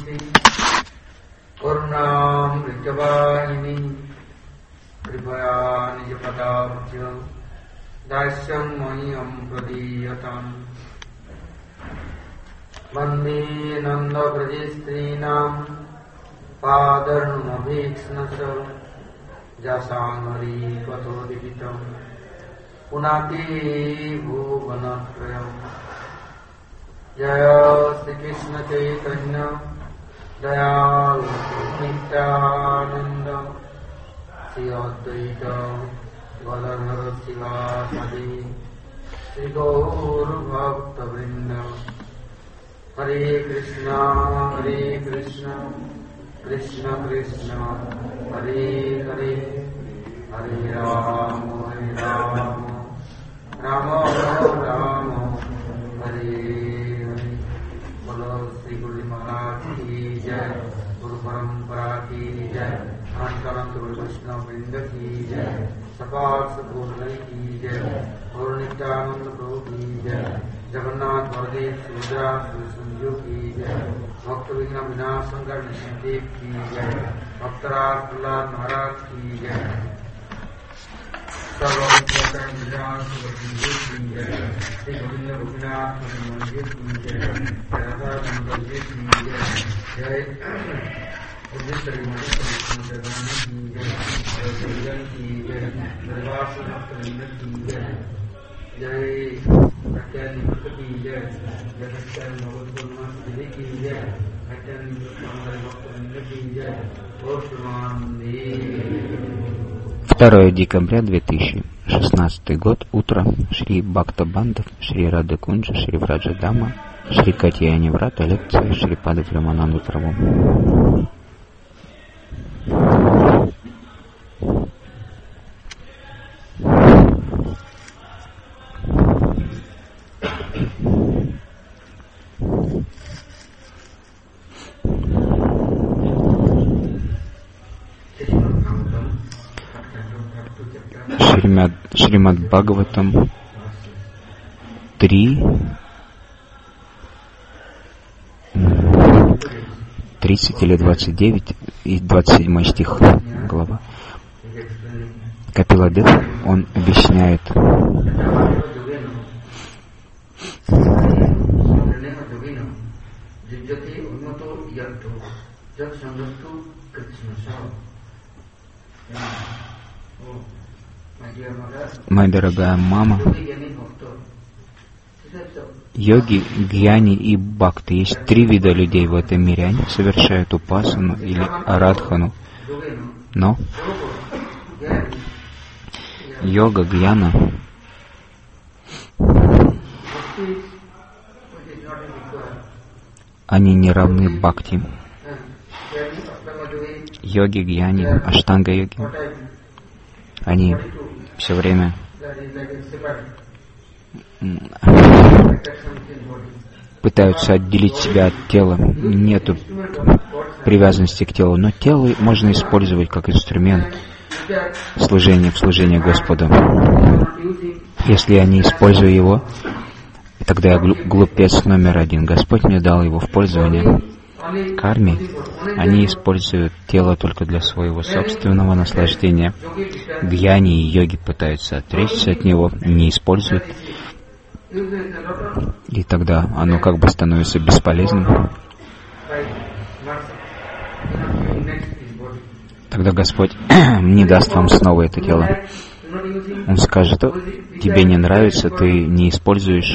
Purnamritavayini Kripaya Nijapadabhya Dasyam Mayam Pradiyatam Vande Nanda Prajistrinam Padarnumabhiksnasam Jasangari Patodipitam Punati Bhuvanatrayam Jaya Sri Krishna Chaitanya Dayal Nityananda Sri Advaita Gadadhara Sivasadi Sri Gaura Bhakta Vrinda Hare Krishna Krishna Krishna Hare Hare Hare Rama Rama Rama Hare Hare Bolo Sri Guru Maharaj Ki Jai Guru Parampara Ki Jai Antarantu Krishna Vrinda Ki Jai Sapat Sadguru Ki Jai Guru Nityananda Prabhu Ki Jai Jagannath Baladev Subhadra Sanju Ki Jai Bhakta Vigna Vinasankar Nishandev Ki Jai Bhaktaraj Prahlad Maharaj Ki Jai Sarvam Shatan Vijan Subhadra Ki Jai Sri Govinda Gopinath Mandir Ki Jai Radha Mandir Ki Jai Jai Udhitari Mandir Ki Jai Jai Ki Jai Darvasa Bhakta Ki Jai Jai Atyani Bhakta Ki Jai Jai Atyani Bhakta Ki Jai Atyani Bhakta Ki Jai Osman 2 декабря 2016 год, утро, Шри Бхакта-бандав, Шри Рада Кунджа, Шри Враджа Дама, Шри Катья Неврата, лекция Шри Пада Рамананду Прабху. Шримад Бхагаватам 3, 30 или 29 и 27 стих глава. Капиладев, он объясняет моя дорогая мама, йоги, гьяни и бхакты. Есть 3 вида людей в этом мире. Они совершают упасану или арадхану. Но йога, гьяна они не равны бхакти. Йоги, гьяни, аштанга-йоги, они все время пытаются отделить себя от тела. Нету привязанности к телу, но тело можно использовать как инструмент в служении Господу. Если я не использую его, тогда я глупец номер 1. Господь мне дал его в пользование. Карме, они используют тело только для своего собственного наслаждения. Гьяни и йоги пытаются отречься от него, не используют. И тогда оно как бы становится бесполезным. Тогда Господь не даст вам снова это тело. Он скажет: тебе не нравится, ты не используешь.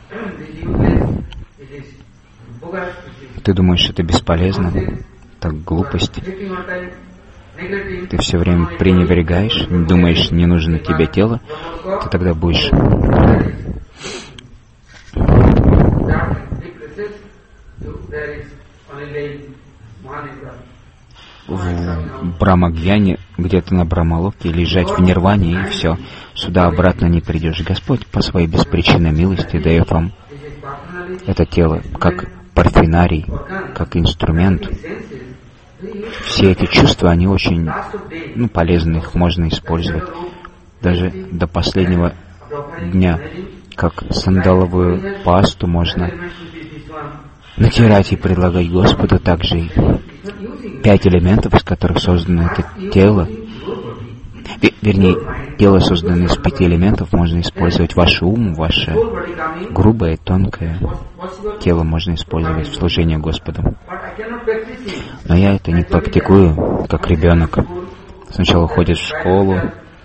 Ты думаешь, это бесполезно? Так глупость. Ты все время пренебрегаешь, думаешь, не нужно тебе тело, ты тогда будешь в Брамагьяне, где-то на Брамалоке, лежать в нирване, и все. Сюда обратно не придешь. Господь по своей беспричинной милости дает вам это тело как парфенарий, как инструмент. Все эти чувства, они очень полезны, их можно использовать даже до последнего дня. Как сандаловую пасту можно натирать и предлагать Господу также и 5 элементов, из которых создано это тело. Вернее, тело создано из 5 элементов, можно использовать ваш ум, ваше грубое, тонкое тело можно использовать в служении Господу. Но я это не практикую, как ребенок. Сначала ходит в школу,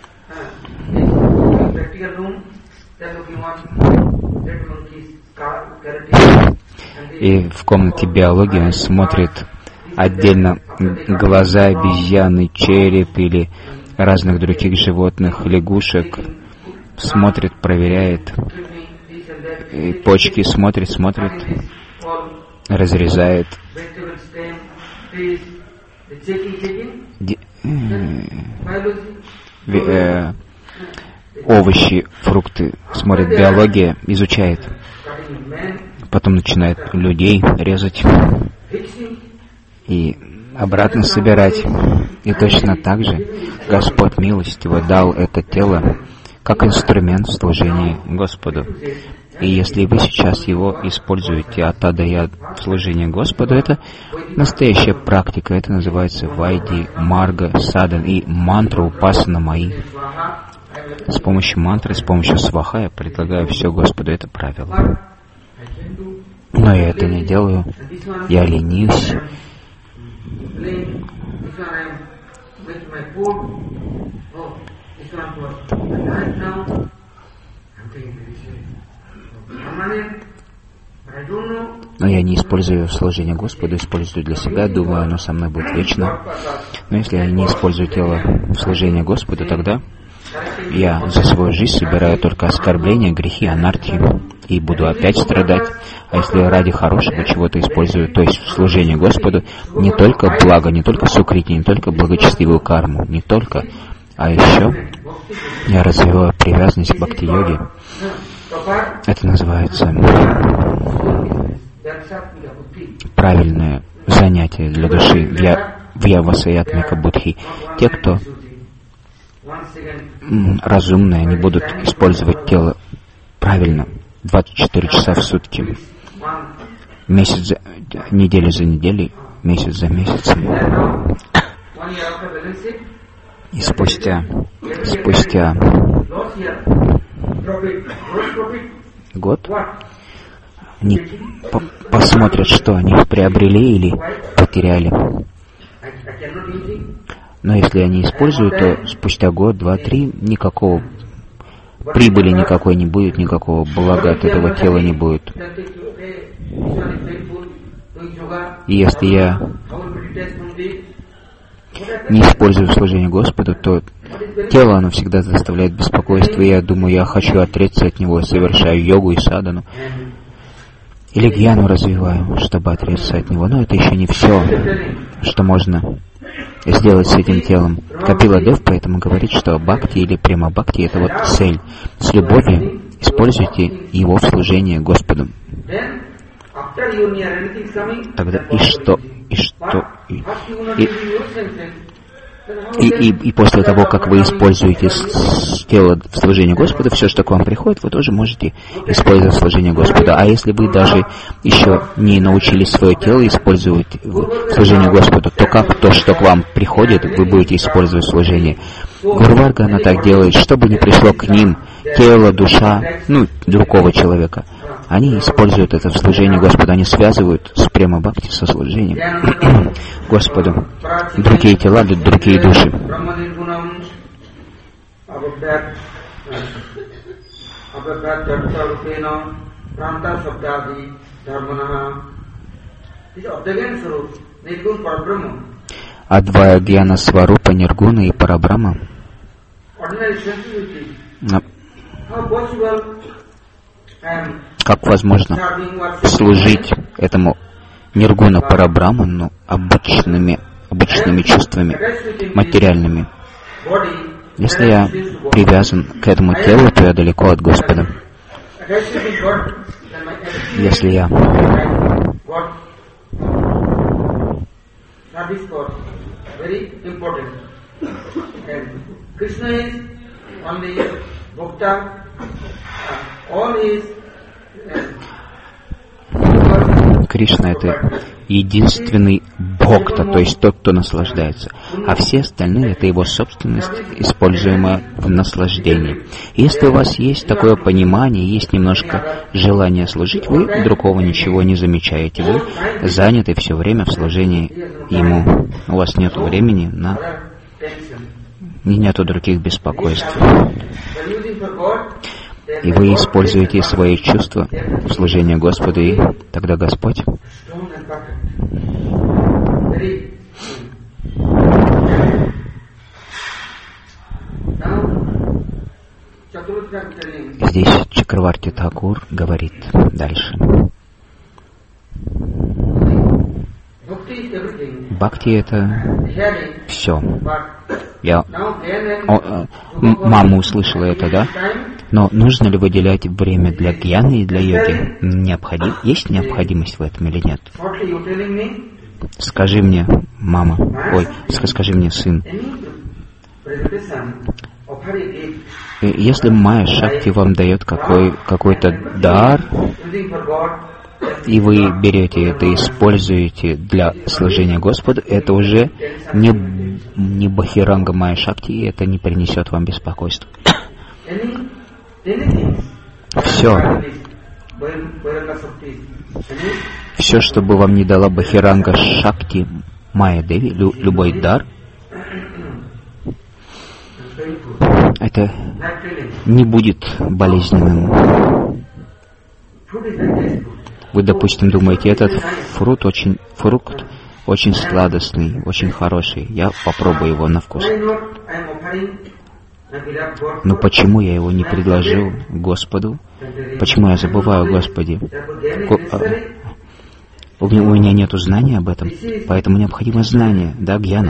и в комнате биологии он смотрит отдельно глаза обезьяны, череп или разных других животных, лягушек, смотрит, проверяет, и почки смотрит, разрезает. Овощи, фрукты, смотрит биология, изучает. Потом начинает людей резать и обратно собирать. И точно так же Господь милостиво дал это тело как инструмент в служении Господу. И если вы сейчас его используете от А до Я в служении Господу, это настоящая практика. Это называется Вайди, Марга, Садан и мантра Упасана Майи. С помощью мантры, с помощью сваха я предлагаю все Господу. Это правило. Но я это не делаю. Я ленюсь. Но я не использую служение Господу, использую для себя, думаю, оно со мной будет вечно. Но если я не использую тело в служении Господу, тогда я за свою жизнь собираю только оскорбления, грехи, анархии, и буду опять страдать. А если я ради хорошего чего-то использую, то есть в служении Господу, не только благо, не только сукрити, не только благочестивую карму, не только, а еще я развиваю привязанность к бхакти-йоге. Это называется правильное занятие для души, для вьявасаятмика будхи. Те, кто разумные, они будут использовать тело правильно 24 часа в сутки, неделя за неделей, месяц за месяцем. И спустя год они посмотрят, что они приобрели или потеряли. Но если они используют, то спустя год, 2, 3 никакого прибыли никакой не будет, никакого блага от этого тела не будет. И если я не использую служение Господу, то тело, оно всегда заставляет беспокойство, и я думаю, я хочу отречься от него, совершаю йогу и садану, или гьяну развиваю, чтобы отречься от него. Но это еще не все, что можно сделать с этим телом. Капила Дев поэтому говорит, что бхакти или према бхакти — это вот цель. С любовью используйте его в служении Господу. Тогда и после того, как вы используете тело в служении Господа, все, что к вам приходит, вы тоже можете использовать в служении Господа. А если вы даже еще не научились свое тело использовать в служении Господу, то как то, что к вам приходит, вы будете использовать в служении? Гурварга, она так делает, чтобы не пришло к ним тело, душа, другого человека. Они используют это в служении Господа, они связывают с према бхакти со служением Господу. Другие тела, другие души. Адвая Гьяна Сварупа, Ниргуна и Парабрама. Как возможно служить этому Ниргуна Парабраману обычными чувствами, материальными? Если я привязан к этому телу, то я далеко от Господа. Если я Кришна — это единственный Бхокта, то есть тот, кто наслаждается, а все остальные — это его собственность, используемая в наслаждении. Если у вас есть такое понимание, есть немножко желание служить, вы другого ничего не замечаете, вы заняты все время в служении Ему. У вас нет времени нету других беспокойств. И вы используете свои чувства в служении Господу, и тогда Господь здесь Чакраварти Такур говорит дальше. Бхакти — это все. Мама услышала это, да? Но нужно ли выделять время для гьяны и для йоги? Есть необходимость в этом или нет? Скажи мне, мама, скажи мне, сын, если Майя Шакти вам дает какой-то дар, и вы берете это и используете для служения Господу, это уже не Бахиранга Майя Шакти, и это не принесет вам беспокойства. Все, что бы вам не дала Бахиранга Шакти Майя Деви, любой дар, это не будет болезненным. Вы, допустим, думаете, этот фрукт очень сладостный, очень хороший. Я попробую его на вкус. Но почему я его не предложил Господу? Почему я забываю о Господе? У меня нет знания об этом, поэтому необходимо знание, да, гьяна.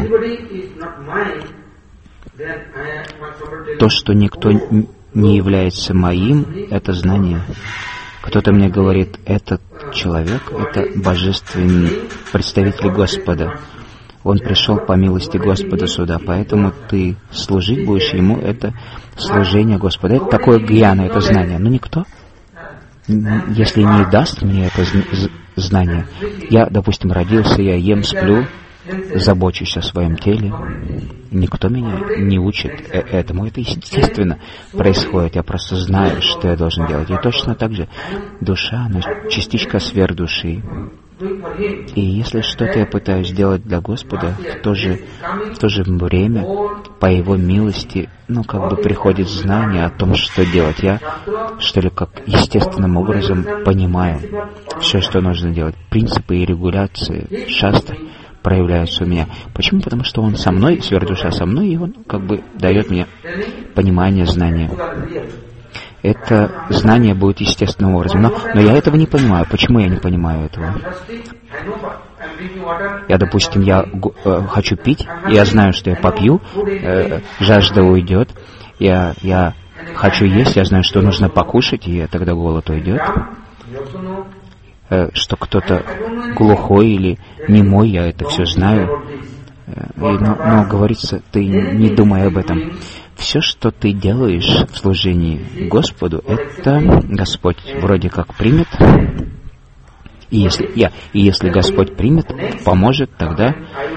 То, что никто не является моим, это знание. Кто-то мне говорит, этот человек, это божественный представитель Господа. Он пришел по милости Господа сюда, поэтому ты служить будешь ему, это служение Господа. Это такое гьяна, это знание. Но никто, если не даст мне это знание, я, допустим, родился, я ем, сплю, забочусь о своем теле, никто меня не учит этому. Это естественно происходит. Я просто знаю, что я должен делать. И точно так же душа, она частичка сверхдуши. И если что-то я пытаюсь сделать для Господа, в то же время, по Его милости, приходит знание о том, что делать. Я, как естественным образом понимаю все, что нужно делать. Принципы и регуляции шастры проявляются у меня. Почему? Потому что Он со мной, сверхдуша со мной, и Он дает мне понимание, знание. Это знание будет естественным образом. Но я этого не понимаю. Почему я не понимаю этого? Я, допустим, хочу пить, и я знаю, что я попью, жажда уйдет. Я хочу есть, я знаю, что нужно покушать, и тогда голод уйдет. Что кто-то глухой или немой, я это все знаю. Но говорится, ты не думай об этом. Все, что ты делаешь в служении Господу, это Господь вроде как примет. И если Господь примет, поможет, тогда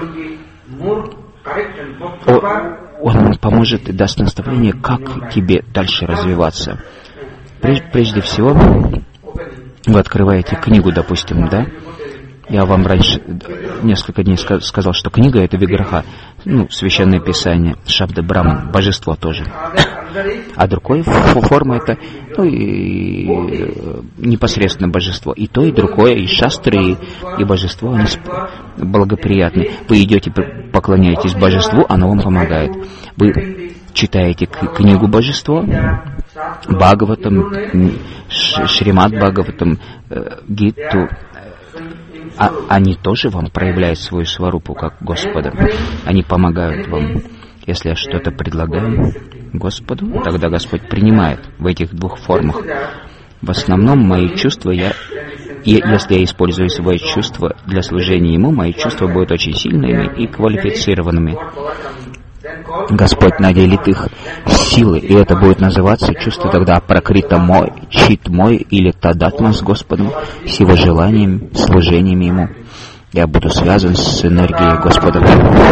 Он поможет и даст наставление, как тебе дальше развиваться. Прежде всего, вы открываете книгу, допустим, да? Я вам раньше несколько дней сказал, что книга — это виграха, священное писание, шабда Брахман, божество тоже. А другой форма — это непосредственно божество. И то, и другое, и шастры, и божество, они благоприятны. Вы идете, поклоняетесь божеству, оно вам помогает. Вы читаете книгу божества, Бхагаватам, Шримад Бхагаватам, Гиту, они тоже вам проявляют свою сварупу как Господа. Они помогают вам. Если я что-то предлагаю Господу, тогда Господь принимает в этих двух формах. В основном мои чувства, если я использую свои чувства для служения Ему, мои чувства будут очень сильными и квалифицированными. Господь наделит их силой, и это будет называться чувство тогда пракрита мой, чит мой, или тадатма с Господом, с Его желанием, служением Ему. Я буду связан с энергией Господа.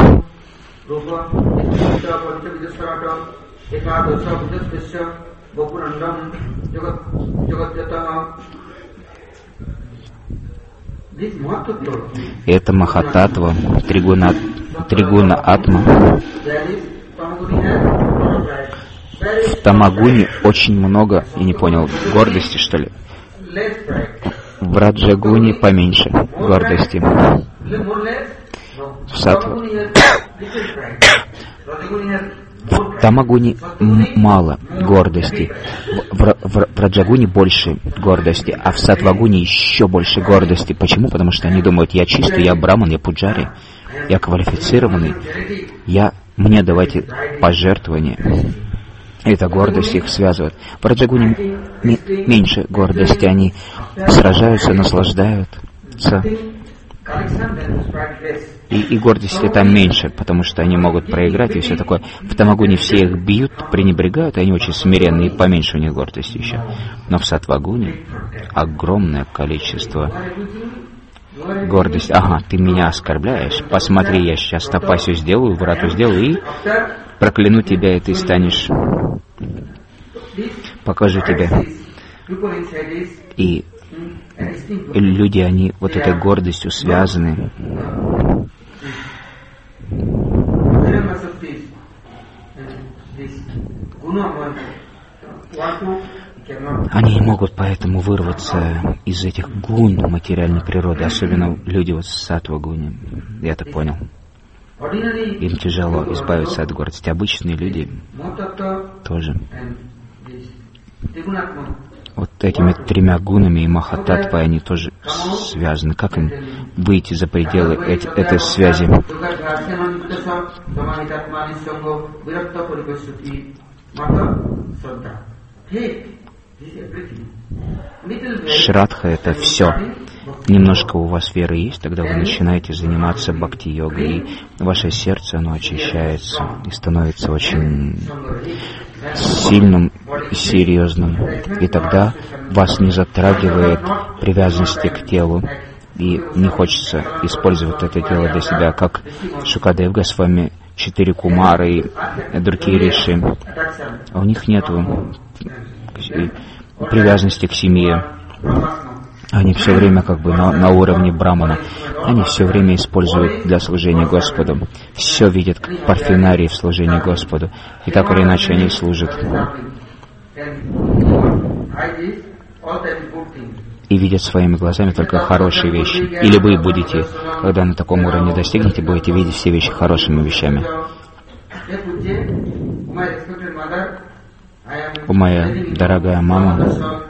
Это Махататва, Тригуна Атма. В Тамагуне очень много, я не понял, гордости, что ли? В Раджагуне поменьше гордости. В Саттва. В Тамагуне мало гордости, в Раджагуне больше гордости, а в Саттвагуне еще больше гордости. Почему? Потому что они думают, я чистый, я браман, я пуджари, я квалифицированный, мне давайте пожертвования. Эта гордость их связывает. В Раджагуне меньше гордости, они сражаются, наслаждаются. И гордости там меньше, потому что они могут проиграть и все такое. В Тамагуне все их бьют, пренебрегают, и они очень смиренные, и поменьше у них гордости еще. Но в Саттвагуне огромное количество гордости. Ага, ты меня оскорбляешь, посмотри, я сейчас тапасию сделаю, врату сделаю, и прокляну тебя, и ты станешь... Покажу тебя. И люди, они вот этой гордостью связаны. Они не могут поэтому вырваться из этих гун материальной природы, особенно люди вот с Саттвагуни. Я так понял. Им тяжело избавиться от гордости. Обычные люди тоже. Вот этими тремя гунами и Махататвой они тоже связаны. Как им выйти за пределы этой связи? Шрадха — это все. Немножко у вас веры есть, тогда вы начинаете заниматься бхакти-йогой, и ваше сердце, оно очищается и становится очень сильным и серьезным. И тогда вас не затрагивает привязанности к телу, и не хочется использовать это тело для себя, как Шукадев Госвами, 4 кумары и другие риши. У них нет привязанности к семье. Они все время как бы на уровне брамана. Они все время используют для служения Господу. Все видят как парфенарии в служении Господу. И так или иначе они служат. И видят своими глазами только хорошие вещи. Или вы будете, когда на таком уровне достигнете, будете видеть все вещи хорошими вещами. О, моя дорогая мама,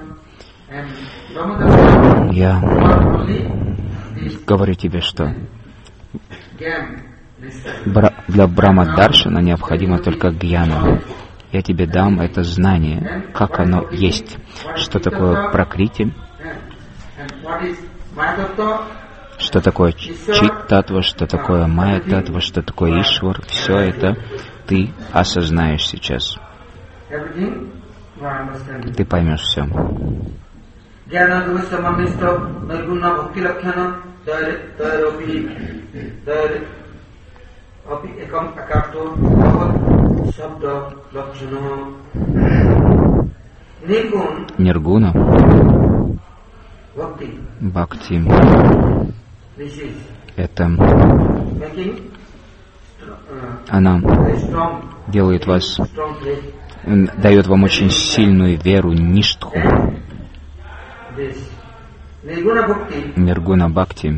я говорю тебе, что для Брахма-даршана необходимо только гьяна. Я тебе дам это знание, как оно есть, что такое пракрити, что такое чит-татва, что такое майя-татва, что такое ишвар. Все это ты осознаешь сейчас. Ты поймешь все. Ниргуна, бхакти, это она делает вас, дает вам очень сильную веру, ништху. Ниргуна бхакти.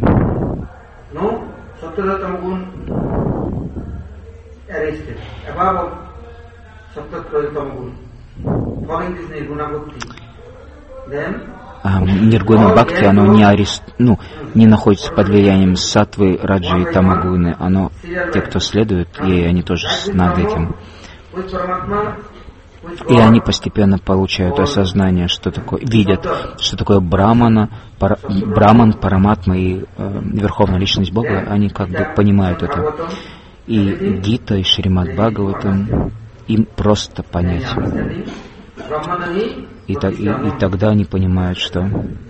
Ниргуна бхакти, оно не находится под влиянием саттвы, раджи и тамагуны. Оно, те, кто следует ей, они тоже над этим. И они постепенно получают осознание, что такое, видят, что такое браман, параматма и Верховная Личность Бога. Они как бы понимают это. И Гита, и Шримад Бхагаватам им просто понять. И тогда они понимают, что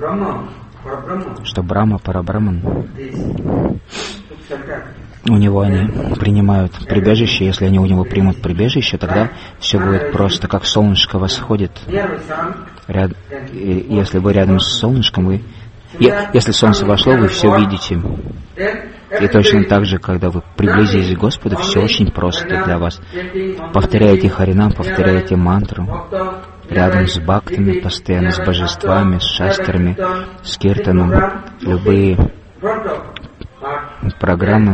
Брахма Парабраман. У него они принимают прибежище. Если они у него примут прибежище, тогда все будет просто, как солнышко восходит. Если вы рядом с солнышком, если солнце вошло, вы все видите. И точно так же, когда вы приблизились к Господу, все очень просто для вас. Повторяйте Харинам, повторяйте мантру. Рядом с бхактами, постоянно с божествами, с шастрами, с киртаном, любые программы.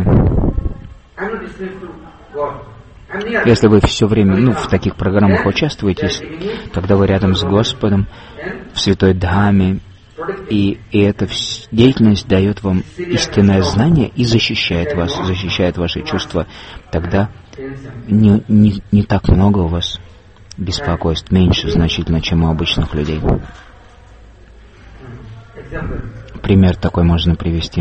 Если вы все время в таких программах участвуете, тогда вы рядом с Господом, в Святой Дхаме, и эта деятельность дает вам истинное знание и защищает вас, защищает ваши чувства. Тогда не так много у вас беспокойств, меньше значительно, чем у обычных людей. Пример такой можно привести.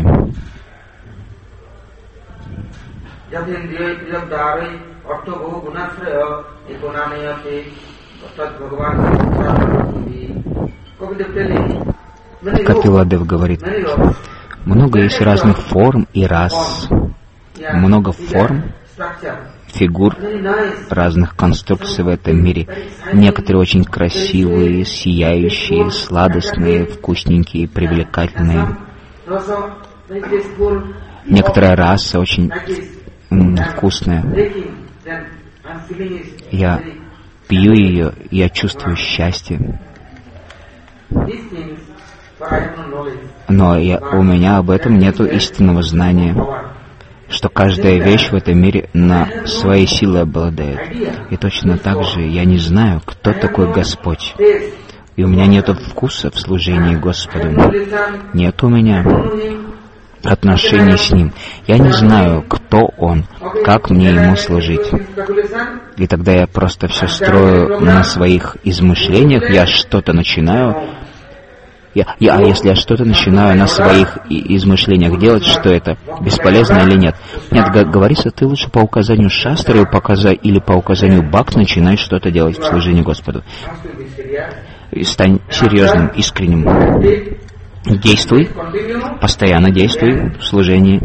Капиладев говорит, много есть разных форм и рас, много форм, фигур, разных конструкций в этом мире. Некоторые очень красивые, сияющие, сладостные, вкусненькие, привлекательные. Некоторая раса очень вкусная. Я пью ее, я чувствую счастье. Но у меня об этом нет истинного знания, что каждая вещь в этом мире на своей силой обладает. И точно так же я не знаю, кто такой Господь. И у меня нет вкуса в служении Господу. Нет у меня отношений с Ним. Я не знаю, кто Он, как мне Ему служить. И тогда я просто все строю на своих измышлениях, я что-то начинаю. А если я что-то начинаю на своих измышлениях делать, что это, бесполезно или нет? Нет, говорится, ты лучше по указанию шастры или по указанию бхакт начинай что-то делать в служении Господу. И стань серьезным, искренним. Действуй, постоянно действуй в служении.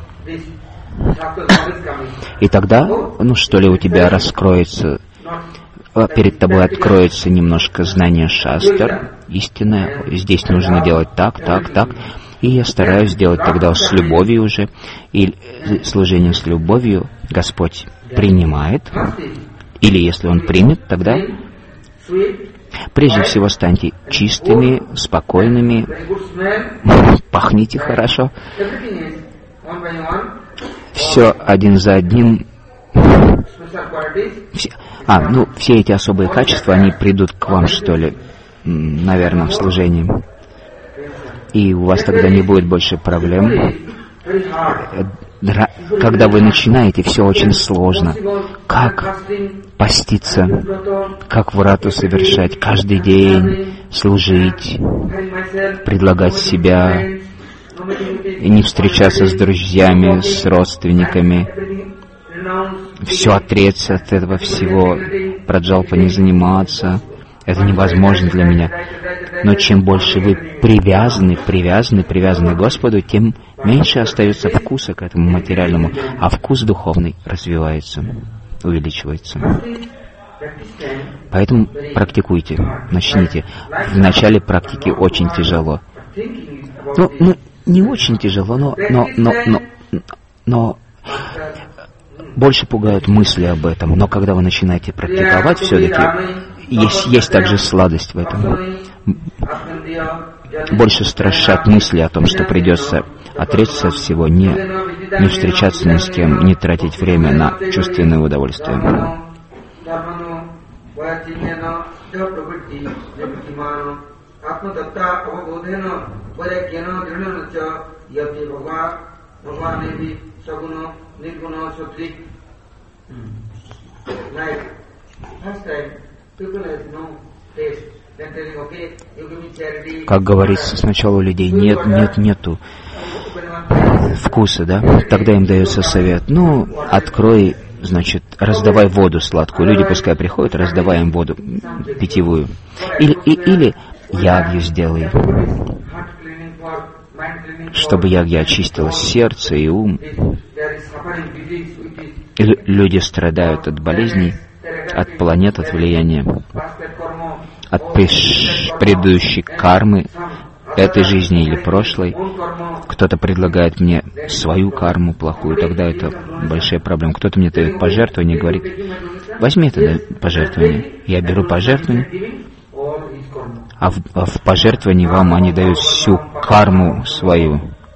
И тогда, что ли, у тебя раскроется, перед тобой откроется немножко знание шастр, истинное. Здесь нужно делать так. И я стараюсь делать тогда с любовью уже. И служение с любовью Господь принимает. Или если Он примет, тогда прежде всего станьте чистыми, спокойными, пахните хорошо. Все один за одним. Все эти особые качества, они придут к вам, что ли, наверное, в служении. И у вас тогда не будет больше проблем. Когда вы начинаете, все очень сложно. Как поститься, как врату совершать каждый день, служить, предлагать себя, и не встречаться с друзьями, с родственниками, все отреться от этого всего, праджалпа не заниматься. Это невозможно для меня. Но чем больше вы привязаны к Господу, тем меньше остается вкуса к этому материальному, а вкус духовный развивается, увеличивается. Поэтому практикуйте, начните. В начале практики очень тяжело. Не очень тяжело, но больше пугают мысли об этом. Но когда вы начинаете практиковать, все-таки есть также сладость в этом. Больше страшат мысли о том, что придется отречься от всего, не встречаться ни с кем, не тратить время на чувственное удовольствие. Как говорится, сначала у людей нету вкуса, да? Тогда им дается совет, ну, открой, значит, раздавай воду сладкую. Люди пускай приходят, раздавай им воду питьевую. Или ягью сделай, чтобы ягья очистила сердце и ум. Люди страдают от болезней, от планет, от влияния, от предыдущей кармы, этой жизни или прошлой. Кто-то предлагает мне свою карму плохую, тогда это большая проблема. Кто-то мне дает пожертвование и говорит, возьми это пожертвование. Я беру пожертвование, а в пожертвовании вам они дают всю карму свою.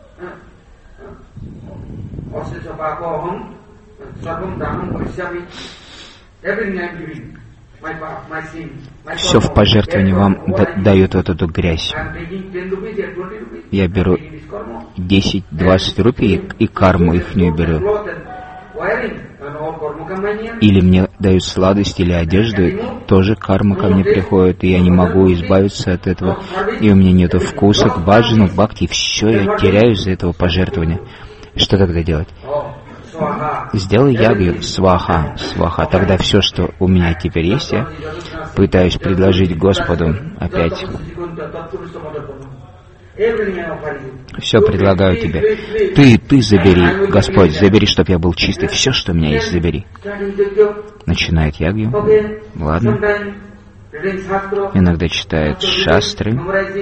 Все в пожертвовании вам дают вот эту грязь. Я беру 10-20 рупий и карму ихнюю беру. Или мне дают сладость или одежду, тоже карма ко мне приходит, и я не могу избавиться от этого. И у меня нету вкуса к баджану, к бхакти, все, я теряю из-за этого пожертвования. Что тогда делать? Сделай ягью сваха, сваха. Тогда все, что у меня теперь есть, я пытаюсь предложить Господу опять. Все предлагаю тебе. Ты забери, Господь, забери, чтоб я был чистый. Все, что у меня есть, забери. Начинает ягью. Ладно. Иногда читает шастры.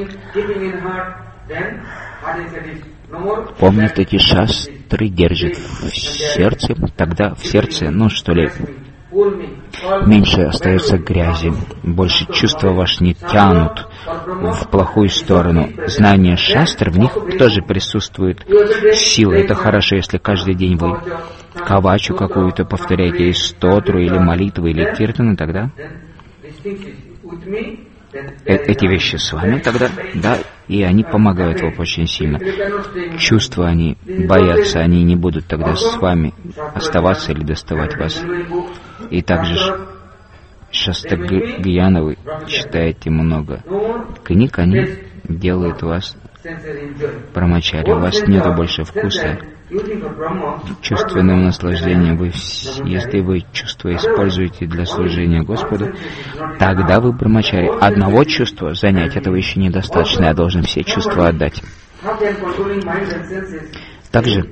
Помнит эти шастры, держит в сердце. Тогда в сердце, меньше остается грязи, больше чувства ваши не тянут в плохую сторону. Знание шастр, в них тоже присутствует сила. Это хорошо, если каждый день вы кавачу какую-то повторяете, или стотру, или молитву, или киртану, тогда эти вещи с вами тогда, да, и они помогают вам очень сильно. Чувства, они боятся, они не будут тогда с вами оставаться или доставать вас. И также Шастагьяна вы читаете много книг, они делают вас брамачари. У вас нет больше вкуса чувственного наслаждения. Если вы чувства используете для служения Господу, тогда вы брамачари. Одного чувства занять, этого еще недостаточно. Я должен все чувства отдать. Также,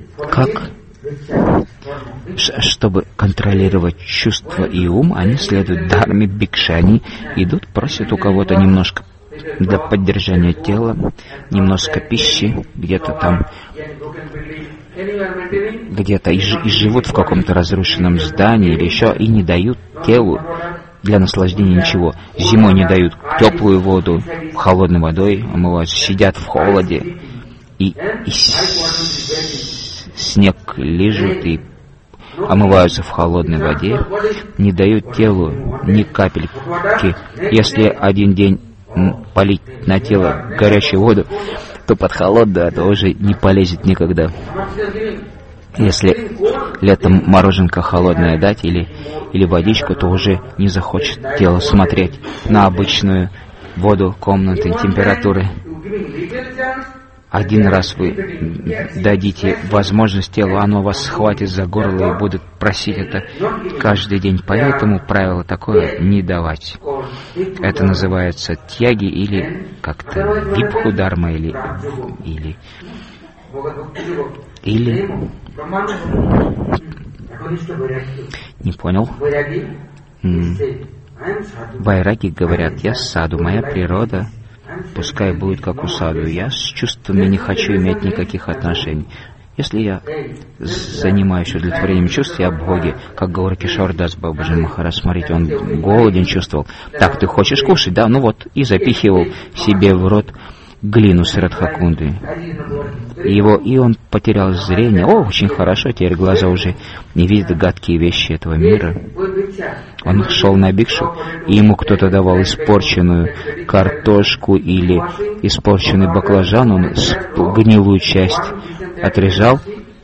чтобы контролировать чувства и ум, они следуют дхарме бхикши. Они идут, просят у кого-то немножко для поддержания тела, немножко пищи, где-то там, где-то и живут в каком-то разрушенном здании или еще, и не дают телу для наслаждения ничего. Зимой не дают теплую воду, холодной водой омываются, сидят в холоде, и снег лижут и омываются в холодной воде, не дают телу ни капельки. Если один день полить на тело горячую воду, то под холодную это уже не полезет никогда. Если летом мороженка холодное дать или водичку, то уже не захочет тело смотреть на обычную воду комнатной температуры. Один раз вы дадите возможность телу, оно вас схватит за горло и будет просить это каждый день. Поэтому правило такое — не давать. Это называется тяги или как-то випхударма или не понял. Вайраги говорят: я саду, моя природа пускай будет как у саду. Я с чувствами не хочу иметь никаких отношений. Если я занимаюсь удовлетворением чувств, я бхоги, как говорит Кишордас Бабаджи Махараш. Смотрите, он голоден чувствовал. Так, ты хочешь кушать? Да, ну вот. И запихивал себе в рот глину с Радхакунды. И он потерял зрение. О, очень хорошо, теперь глаза уже не видят гадкие вещи этого мира. Он шел на бикшу, и ему кто-то давал испорченную картошку или испорченный баклажан, он гнилую часть отрезал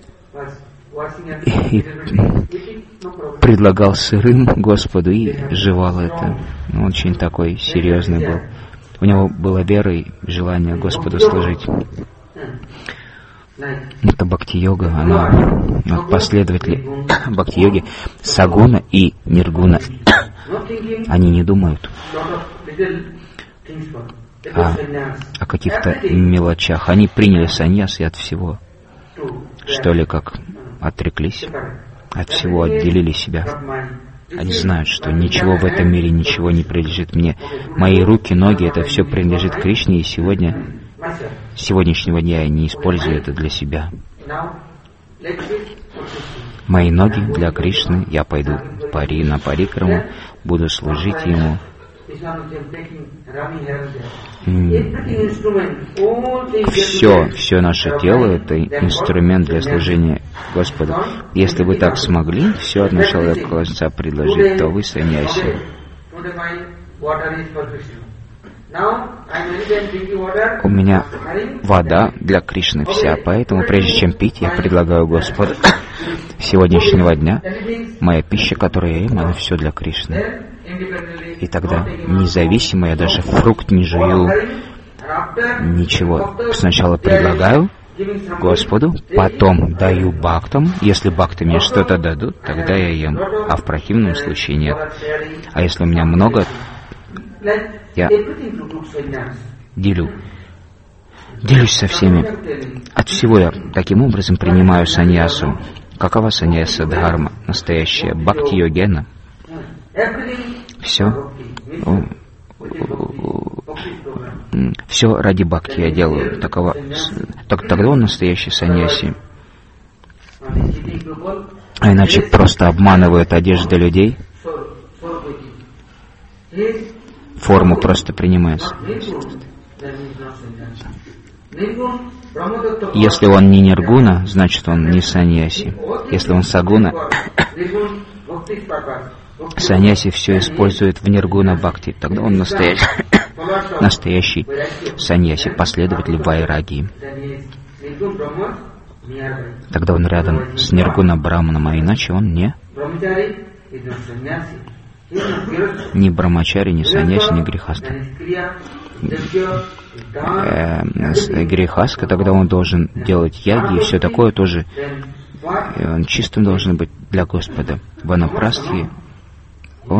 и предлагал сырым Господу и жевал это. Он очень такой серьезный был. У него была вера и желание Господу служить. Это бхакти-йога, она последователи бхакти-йоги сагуна и ниргуна. Они не думают о каких-то мелочах. Они приняли саньяс и от всего, что ли, как отреклись, от всего отделили себя. Они знают, что ничего в этом мире, ничего не принадлежит мне. Мои руки, ноги, это все принадлежит Кришне, и с сегодняшнего дня я не использую это для себя. Мои ноги для Кришны, я пойду на парикраму, буду служить Ему. Все наше тело — это инструмент для служения Господу. Если вы так смогли все от начала до конца предложить, то вы саньяси. У меня вода для Кришны вся, поэтому прежде чем пить, я предлагаю Господу сегодняшнего дня, моя пища, которую я ем, она все для Кришны. И тогда независимо, я даже фрукт не жую, ничего. Сначала предлагаю Господу, потом даю бхактам. Если бхакты мне что-то дадут, тогда я ем, а в противном случае нет. А если у меня много, я делюсь со всеми. От всего я таким образом принимаю саньясу. Какова саньяса дхарма? Настоящая бхакти-йогена. Все ради бхакти я делаю. Тогда он настоящий саньяси. А иначе просто обманывают одежды людей. Форму просто принимается. Если он не ниргуна, значит он не саньяси. Если он сагуна, саньяси все использует в ниргуна бхакти. Тогда он настоящий саньяси, последователь вайрагии. Тогда он рядом с ниргуна браманом, а иначе он не брамачари, не саньяси, не грехаста. Грехаска, тогда он должен делать яги и все такое тоже. Он чистым должен быть для Господа. Ванапрастхи, у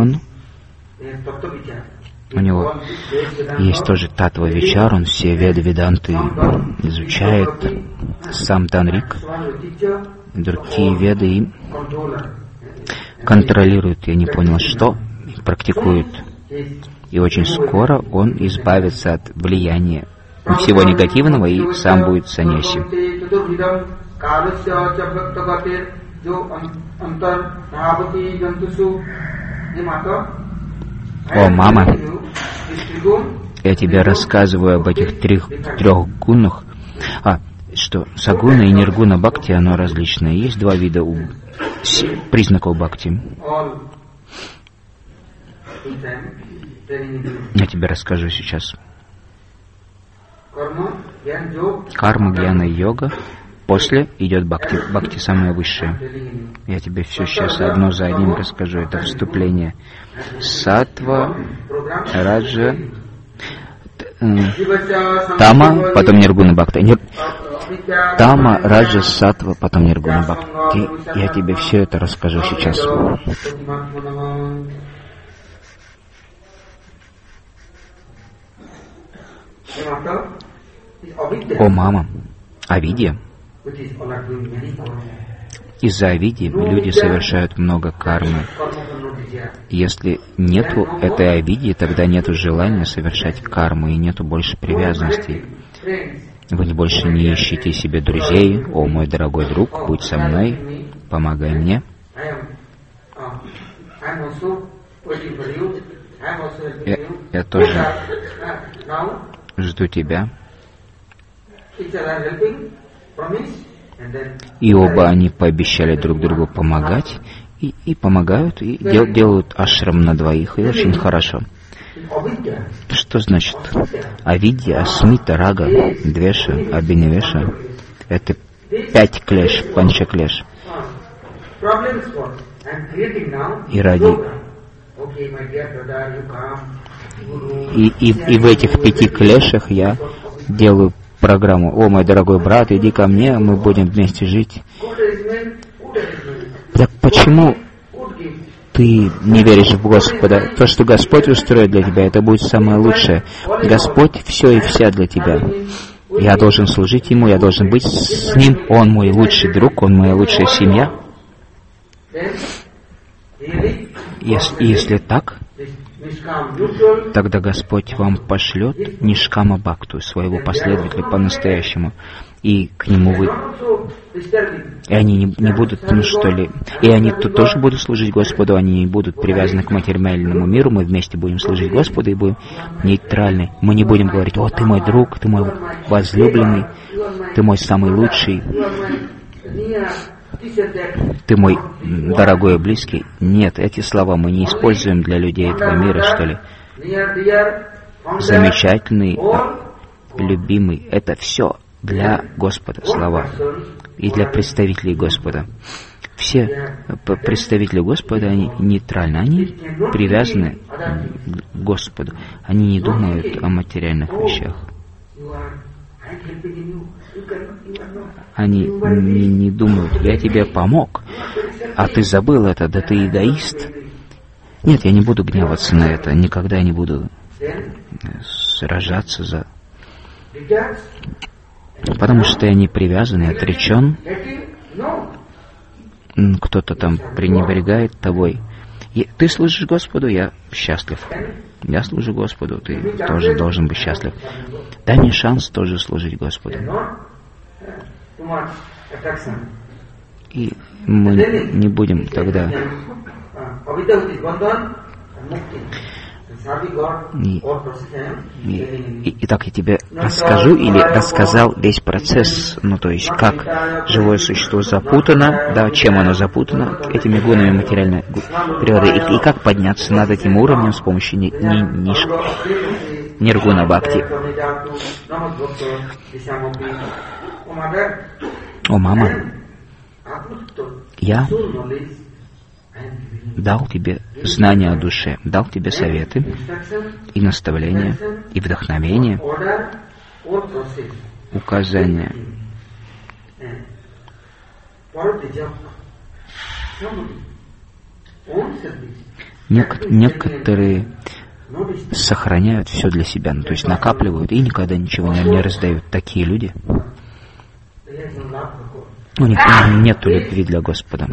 него есть тоже татва вичар, он все веды веданты изучает, сам танрик, другие веды и контролирует, я не понял что, практикует. И очень скоро он избавится от влияния всего негативного и сам будет саньяси. О, мама, я тебе рассказываю об этих трех гунах. Что сагуна и ниргуна бхакти, оно различное. Есть два вида признаков бхакти. Я тебе расскажу сейчас. Карма, гьяна и йога. После идет бхакти. Бхакти самое высшее. Я тебе все сейчас одно за одним расскажу. Это вступление. Саттва, раджа, тама, потом ниргуна бхакти. Тама, раджа, саттва, потом ниргуна бхакти. Я тебе все это расскажу сейчас. О, мама, авидья. Из-за авидьи люди совершают много кармы. Если нету этой авидьи, тогда нету желания совершать карму и нету больше привязанностей. Вы больше не ищете себе друзей. О, мой дорогой друг, будь со мной, помогай мне. Я тоже жду тебя. И оба они пообещали друг другу помогать, и помогают, и делают ашрам на двоих, и очень хорошо. Что значит авидья, асмита, рага, двеша, абиневеша? Это 5 клеш, панчаклеш. И ради... И в этих 5 клешах я делаю программу: «О, мой дорогой брат, иди ко мне, мы будем вместе жить». Так почему ты не веришь в Господа? То, что Господь устроит для тебя, это будет самое лучшее. Господь все и вся для тебя. Я должен служить Ему, я должен быть с Ним. Он мой лучший друг, Он моя лучшая семья. Если так, тогда Господь вам пошлет Нишкама Бхакту, своего последователя по-настоящему, и к нему вы... И они не будут, и они тут тоже будут служить Господу, они не будут привязаны к материальному миру, мы вместе будем служить Господу и будем нейтральны. Мы не будем говорить: «О, ты мой друг, ты мой возлюбленный, ты мой самый лучший, ты мой дорогой и близкий». Нет, эти слова мы не используем для людей этого мира, что ли. Замечательный, любимый, это все для Господа слова и для представителей Господа. Все представители Господа, они нейтральны, они привязаны к Господу, они не думают о материальных вещах. Они не думают: «Я тебе помог, а ты забыл это, да ты эгоист». Нет, я не буду гневаться на это, никогда не буду сражаться за... Потому что я не привязан, я отречен. Кто-то там пренебрегает тобой. Ты служишь Господу, я счастлив. Я служу Господу, ты тоже должен быть счастлив. Дай мне шанс тоже служить Господу. И мы не будем тогда... Итак, я тебе расскажу или рассказал весь процесс, то есть как живое существо запутано, да, чем оно запутано, этими гунами материальной природы, и как подняться над этим уровнем с помощью ниргуна бхакти. О, мама, я дал тебе знания о душе, дал тебе советы и наставления, и вдохновение, указания. Некоторые сохраняют все для себя, то есть накапливают и никогда ничего не раздают. Такие люди, у них нет любви для Господа.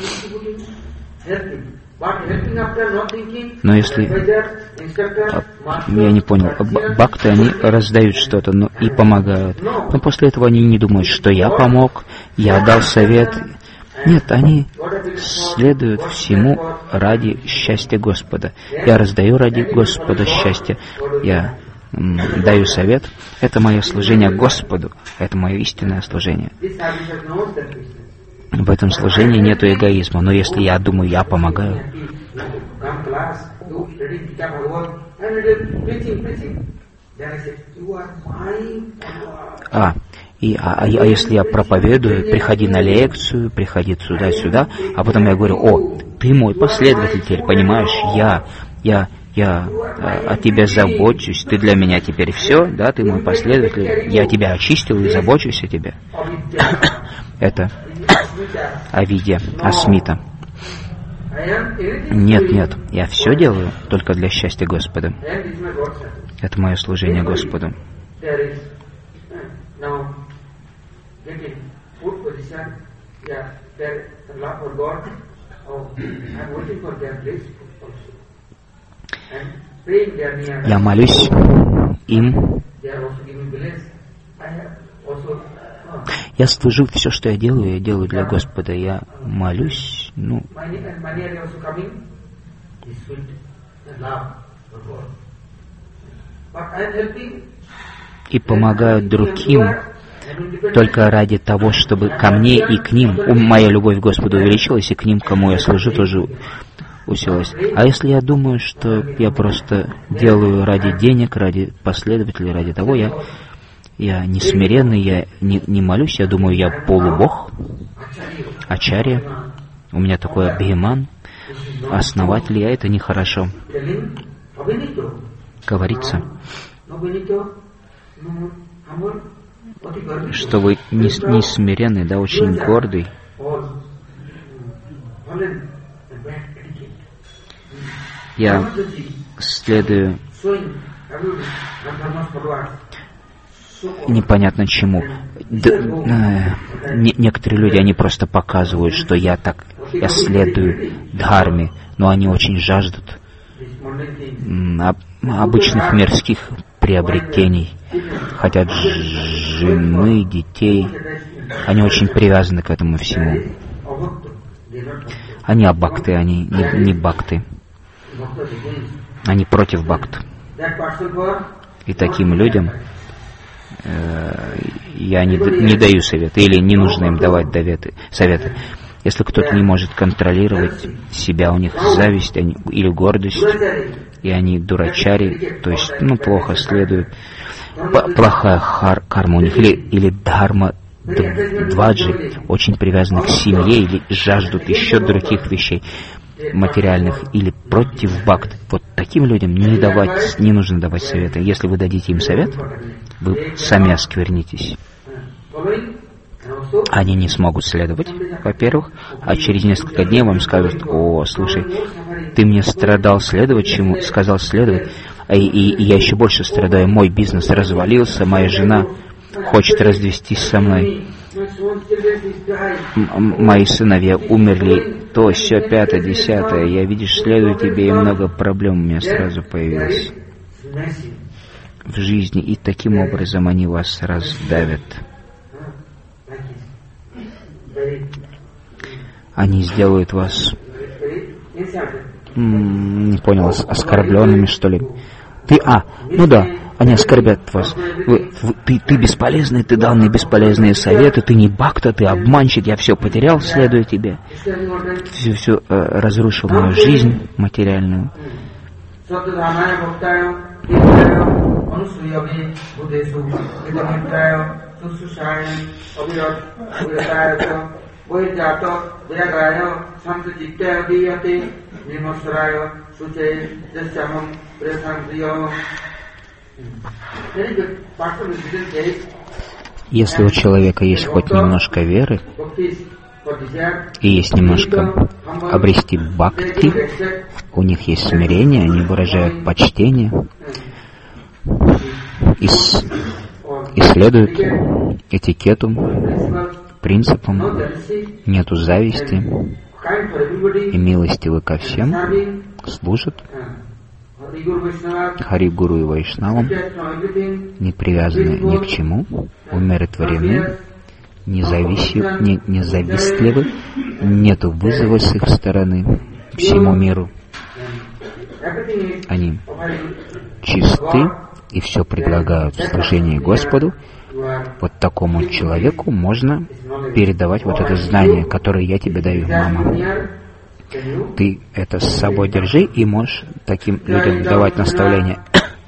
Но если, я не понял, бхакты, они раздают что-то, и помогают. Но после этого они не думают, что я помог, я дал совет. Нет, они следуют всему ради счастья Господа. Я раздаю ради Господа счастье. Я даю совет. Это мое служение Господу. Это мое истинное служение. В этом служении нет эгоизма. Но если я думаю, я помогаю, если я проповедую, приходи на лекцию, приходи сюда, а потом я говорю: «О, ты мой последователь, понимаешь, я о тебе забочусь, ты для меня теперь все, да, ты мой последователь, я тебя очистил и забочусь о тебе». Это авидья, асмита. Нет, я все делаю только для счастья Господа. Это мое служение Господу. Я молюсь им. Я служу, все, что я делаю для Господа. Я молюсь, и помогаю другим только ради того, чтобы ко мне и к ним моя любовь к Господу увеличилась, и к ним, кому я служу, тоже усилилась. А если я думаю, что я просто делаю ради денег, ради последователей, ради того, я не смиренный, я не молюсь, я думаю, я полубог, ачарья, у меня такой абхиман, основатель, это нехорошо. Говорится, что вы не смиренный, да, очень гордый. Я следую непонятно чему. Некоторые люди, они просто показывают, что я следую дхарме, но они очень жаждут обычных мирских приобретений, хотят жены, детей. Они очень привязаны к этому всему. Они абхакты, они не бхакты. Они против бхакт. И таким людям я не даю советы, или не нужно им давать советы. Если кто-то не может контролировать себя, у них зависть или гордость, и они дурачари, то есть, плохо следуют, плохая карма у них, или дхарма дваджи, очень привязаны к семье, или жаждут еще других вещей материальных, или против бхакт. Вот таким людям не нужно давать советы. Если вы дадите им совет, вы сами осквернитесь. Они не смогут следовать, во-первых, а через несколько дней вам скажут: о, слушай, ты мне сказал следовать, и я еще больше страдаю, мой бизнес развалился, моя жена хочет развестись со мной, мои сыновья умерли, то, все, 5, 10, я, видишь, следую тебе, и много проблем у меня сразу появилось в жизни, и таким образом они вас раздавят. Они сделают вас, не понял, оскорбленными, что ли? Они оскорбят вас. Ты бесполезный, ты дал мне бесполезные советы, ты не бхакта, ты обманщик, я все потерял, следуя тебе. Все разрушил мою жизнь материальную. Если у человека есть хоть немножко веры и есть немножко обрести бхакти, у них есть смирение, они выражают почтение и следуют этикету, принципам, нету зависти и милостивы ко всем, служат Хари Гуру и Вайшнавам, не привязаны ни к чему, умиротворены, независтливы, нету вызова с их стороны всему миру. Они чисты и все предлагают в служении Господу. Вот такому человеку можно передавать вот это знание, которое я тебе даю, мама. Ты это с собой держи и можешь таким людям давать наставления.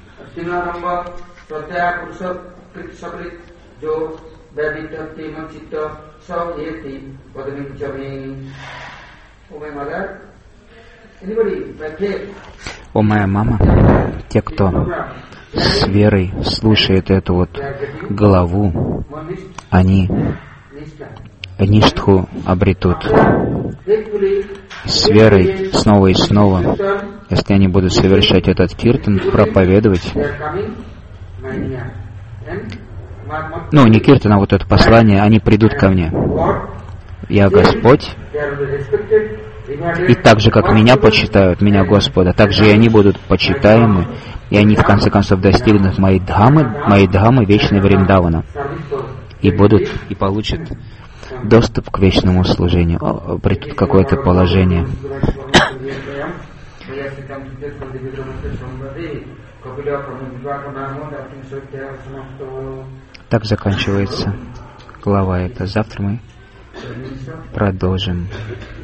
О, моя мама, те, кто с верой слушает эту вот главу, они ништху обретут. С верой снова и снова, если они будут совершать этот киртан, проповедовать, не киртан, а вот это послание, они придут ко мне. Я Господь, и так же, как меня почитают, меня Господа, так же и они будут почитаемы, и они в конце концов достигнут моей дхамы вечной Вриндавана, и получат доступ к вечному служению, обретут какое-то положение. Так заканчивается глава эта. Завтра мы продолжим.